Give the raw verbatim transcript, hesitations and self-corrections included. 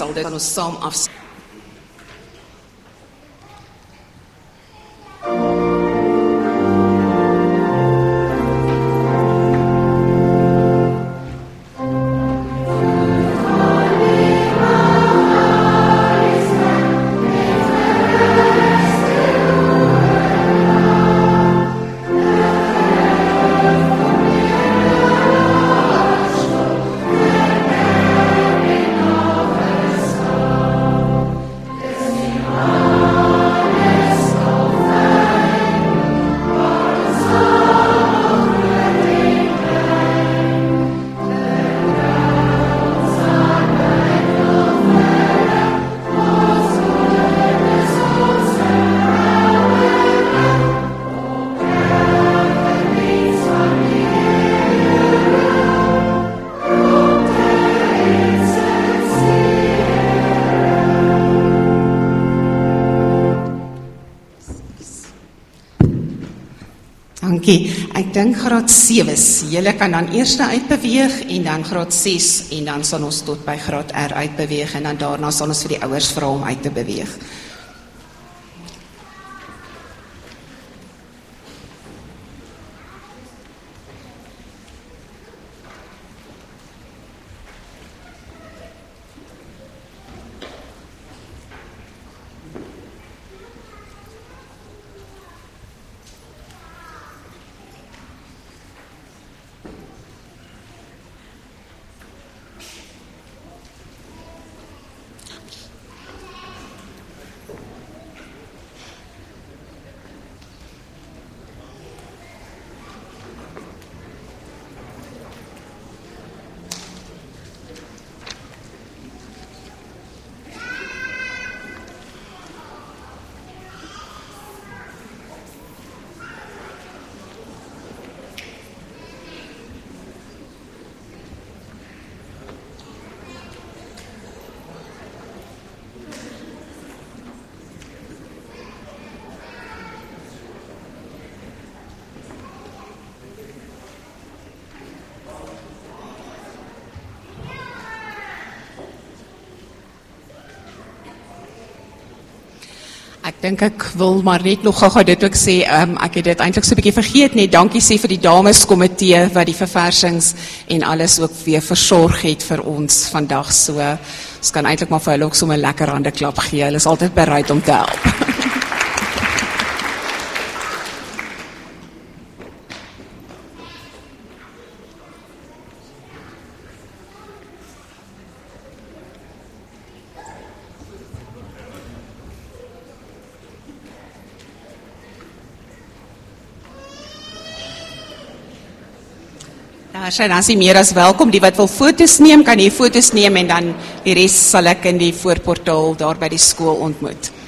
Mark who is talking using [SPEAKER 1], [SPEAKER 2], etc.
[SPEAKER 1] sal dit ons saam af. Dankie. Ek dink graad sewe. Julle kan dan eers uitbeweeg en dan graad ses en dan sal ons tot by graad R uitbeweeg en dan daarna sal ons vir die ouers vra om uit te beweeg. Ek dink ek wil maar net nog gou dit ook sê, um, ek het dit eintlik so 'n bietjie vergeet, net dankie sê vir die dameskomitee wat die verversings en alles ook weer versorg het vir ons vandag. So, ons kan eintlik maar vir hulle ook sommer lekker hande klap gee. Hulle is altyd bereid om te help. Ja, sy dan is meer as welkom. Die wat wil foto's neem, kan hier foto's neem en dan die res sal ek in die voorportaal daar by die skool ontmoet.